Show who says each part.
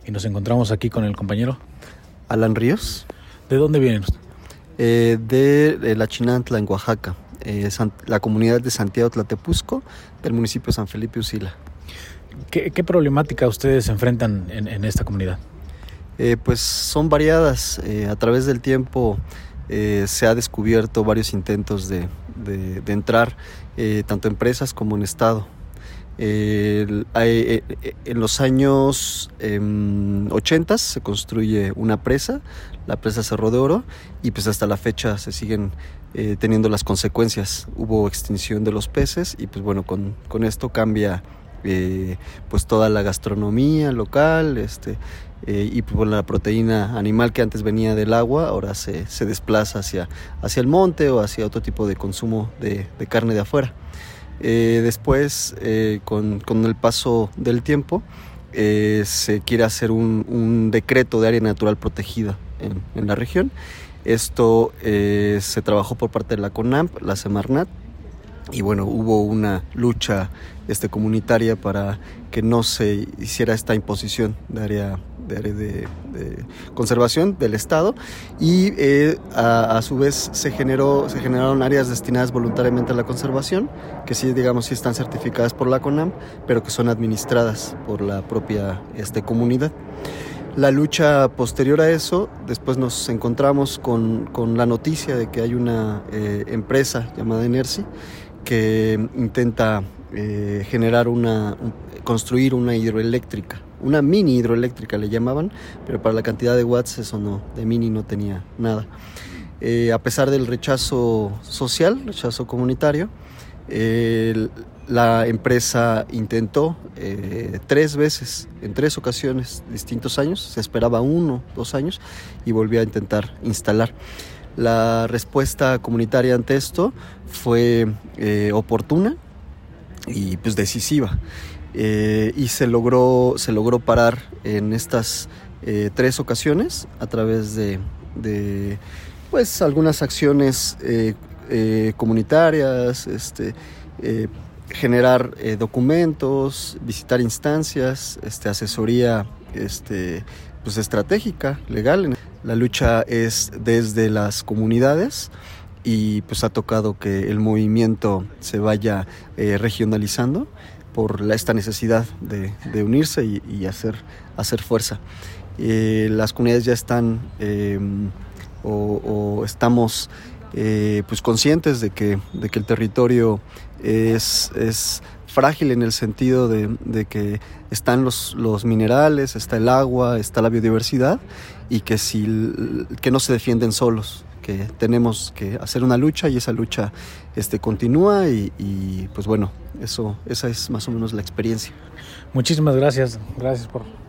Speaker 1: y nos encontramos aquí con el compañero
Speaker 2: Alan Ríos.
Speaker 1: ¿De dónde vienen?
Speaker 2: De La Chinantla, en Oaxaca, la comunidad de Santiago Tlatepuzco, del municipio de San Felipe Usila.
Speaker 1: ¿Qué problemática ustedes enfrentan en esta comunidad?
Speaker 2: Pues son variadas. A través del tiempo se ha descubierto varios intentos de entrar, tanto empresas como en Estado. En los años 80 se construye una presa, la presa Cerro de Oro, y pues hasta la fecha se siguen teniendo las consecuencias. Hubo extinción de los peces y pues bueno, con esto cambia pues toda la gastronomía local, y pues la proteína animal que antes venía del agua ahora se desplaza hacia el monte o hacia otro tipo de consumo de carne de afuera. Después, con el paso del tiempo, se quiere hacer un decreto de área natural protegida en la región. Esto se trabajó por parte de la CONAMP, la Semarnat, y bueno, hubo una lucha comunitaria para que no se hiciera esta imposición de área de conservación del Estado, y a su vez se generaron áreas destinadas voluntariamente a la conservación, que sí, digamos, sí están certificadas por la CONAMP, pero que son administradas por la propia comunidad. La lucha posterior a eso, después nos encontramos con la noticia de que hay una empresa llamada Enersi que intenta construir una hidroeléctrica, una mini hidroeléctrica le llamaban, pero para la cantidad de watts eso no, de mini no tenía nada. A pesar del rechazo social, rechazo comunitario, la empresa intentó 3 veces, en 3 ocasiones, distintos años, se esperaba 1, 2 años, y volvió a intentar instalar. La respuesta comunitaria ante esto fue oportuna y pues decisiva, y se logró parar en estas 3 ocasiones a través de pues algunas acciones comunitarias, generar documentos, visitar instancias, asesoría pues estratégica, legal. La lucha es desde las comunidades y pues ha tocado que el movimiento se vaya regionalizando por esta necesidad de unirse y hacer fuerza. Las comunidades ya están o estamos pues conscientes de que el territorio es frágil, en el sentido de que están los minerales, está el agua, está la biodiversidad, y que no se defienden solos, que tenemos que hacer una lucha, y esa lucha continúa, y pues bueno, esa es más o menos la experiencia.
Speaker 1: Muchísimas gracias por